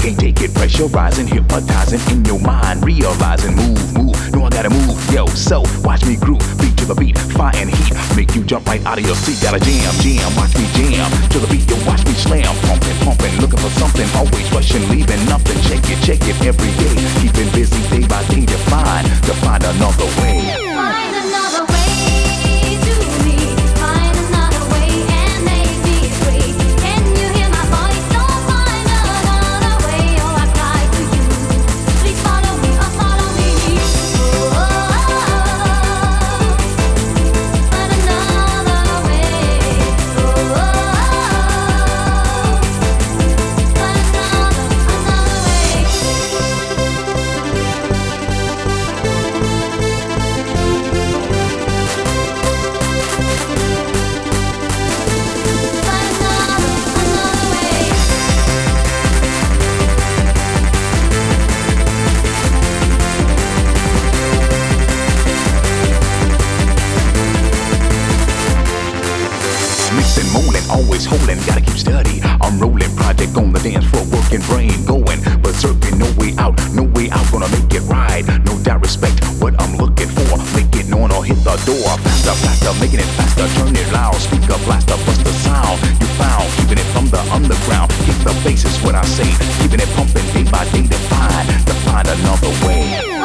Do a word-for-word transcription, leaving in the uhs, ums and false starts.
can't take it, pressurizing, hypnotizing in your mind, realizing, move, move, no I gotta move, yo, so watch me groove, beat to the beat, fire and heat, make you jump right out of your seat, gotta jam, jam, watch me jam, to the beat, yo, watch me slam, pumping, pumping, looking for something, always rushing, leaving nothing, check it, check it every day, keeping busy day by day to find, to find another way. Find another way to me, find another way and make me free. Can you hear my voice? Don't find another way, oh I cry to you. Please follow me, oh follow me. Oh, oh, oh, find another way. Oh, oh, oh, find another, another way. Mixing, molding, always holding, gotta keep steady. I'm rolling, project on the dance floor, working, brain going, berserking, no way out, no way out, gonna make it right. No doubt, respect what I'm looking for. Make it known or hit the door. Faster, faster, making it faster, turn it loud. Speaker, blaster, bust the sound. You found, keeping it from the underground. Kick the bass is what I say, keeping it pumping day by day to find, to find another way.